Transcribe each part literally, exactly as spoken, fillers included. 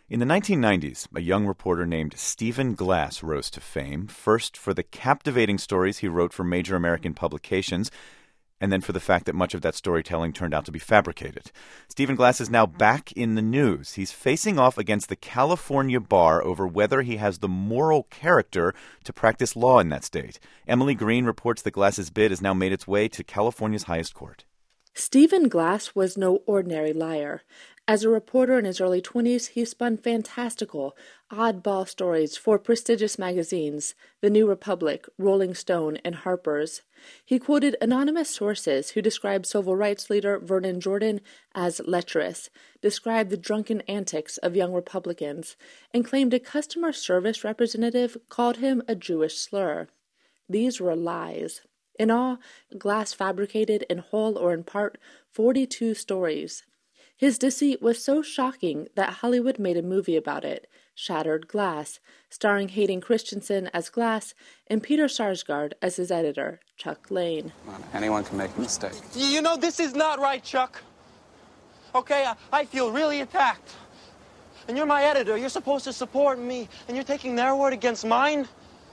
In the nineteen nineties, a young reporter named Stephen Glass rose to fame, first for the captivating stories he wrote for major American publications, and then for the fact that much of that storytelling turned out to be fabricated. Stephen Glass is now back in the news. He's facing off against the California bar over whether he has the moral character to practice law in that state. Emily Green reports that Glass's bid has now made its way to California's highest court. Stephen Glass was no ordinary liar. As a reporter in his early twenties, he spun fantastical, oddball stories for prestigious magazines, The New Republic, Rolling Stone, and Harper's. He quoted anonymous sources who described civil rights leader Vernon Jordan as lecherous, described the drunken antics of young Republicans, and claimed a customer service representative called him a Jewish slur. These were lies. In all, Glass fabricated, in whole or in part, forty-two stories. His deceit was so shocking that Hollywood made a movie about it, Shattered Glass, starring Hayden Christensen as Glass and Peter Sarsgaard as his editor, Chuck Lane. Well, anyone can make a mistake. You know, this is not right, Chuck. Okay, I, I feel really attacked. And you're my editor. You're supposed to support me, and you're taking their word against mine?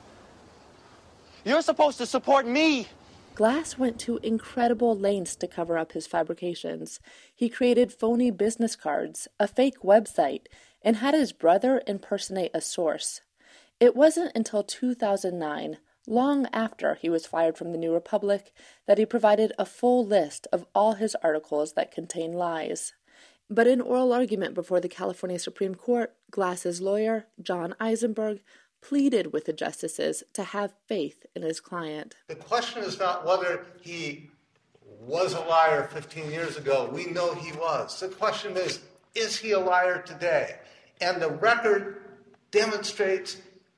You're supposed to support me. Glass went to incredible lengths to cover up his fabrications. He created phony business cards, a fake website, and had his brother impersonate a source. It wasn't until two thousand nine, long after he was fired from the New Republic, that he provided a full list of all his articles that contain lies. But in oral argument before the California Supreme Court, Glass's lawyer, John Eisenberg, pleaded with the justices to have faith in his client. The question is not whether he was a liar fifteen years ago. We know he was. The question is, is he a liar today? And the record demonstrates,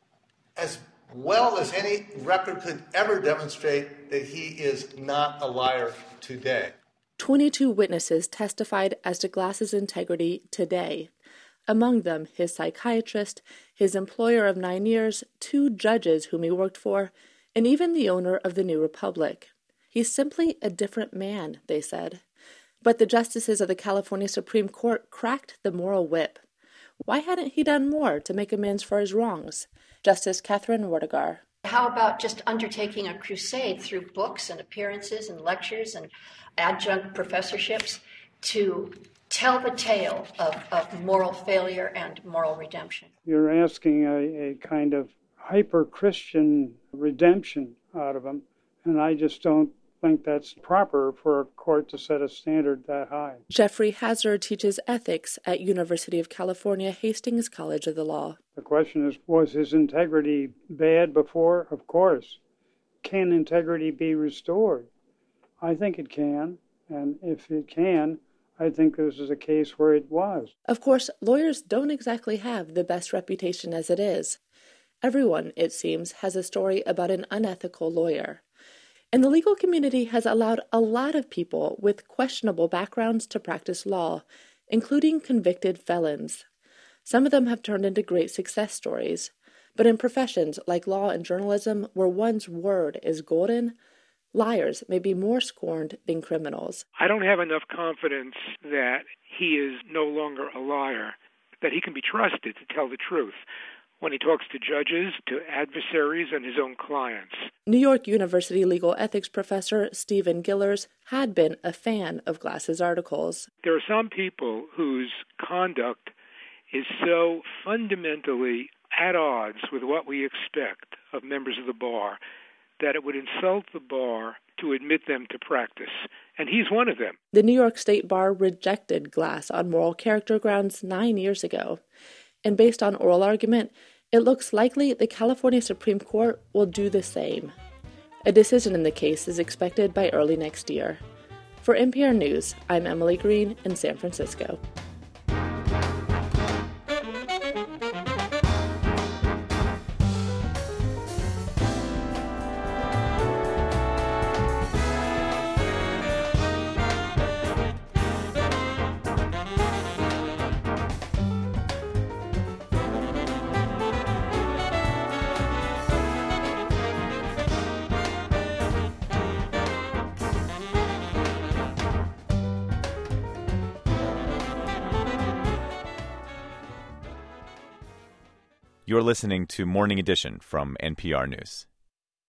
as well as any record could ever demonstrate, that he is not a liar today. twenty-two witnesses testified as to Glass's integrity today. Among them, his psychiatrist, his employer of nine years, two judges whom he worked for, and even the owner of the New Republic. He's simply a different man, they said. But the justices of the California Supreme Court cracked the moral whip. Why hadn't he done more to make amends for his wrongs? Justice Catherine Werdegar. How about just undertaking a crusade through books and appearances and lectures and adjunct professorships to tell the tale of, of moral failure and moral redemption? You're asking a, a kind of hyper-Christian redemption out of him, and I just don't think that's proper for a court to set a standard that high. Jeffrey Hazard teaches ethics at University of California, Hastings College of the Law. The question is, was his integrity bad before? Of course. Can integrity be restored? I think it can, and if it can, I think this is a case where it was. Of course, lawyers don't exactly have the best reputation as it is. Everyone, it seems, has a story about an unethical lawyer. And the legal community has allowed a lot of people with questionable backgrounds to practice law, including convicted felons. Some of them have turned into great success stories. But in professions like law and journalism, where one's word is golden, liars may be more scorned than criminals. I don't have enough confidence that he is no longer a liar, that he can be trusted to tell the truth when he talks to judges, to adversaries, and his own clients. New York University legal ethics professor Stephen Gillers had been a fan of Glass's articles. There are some people whose conduct is so fundamentally at odds with what we expect of members of the bar that it would insult the bar to admit them to practice. And he's one of them. The New York State Bar rejected Glass on moral character grounds nine years ago. And based on oral argument, it looks likely the California Supreme Court will do the same. A decision in the case is expected by early next year. For N P R News, I'm Emily Green in San Francisco. You're listening to Morning Edition from N P R News.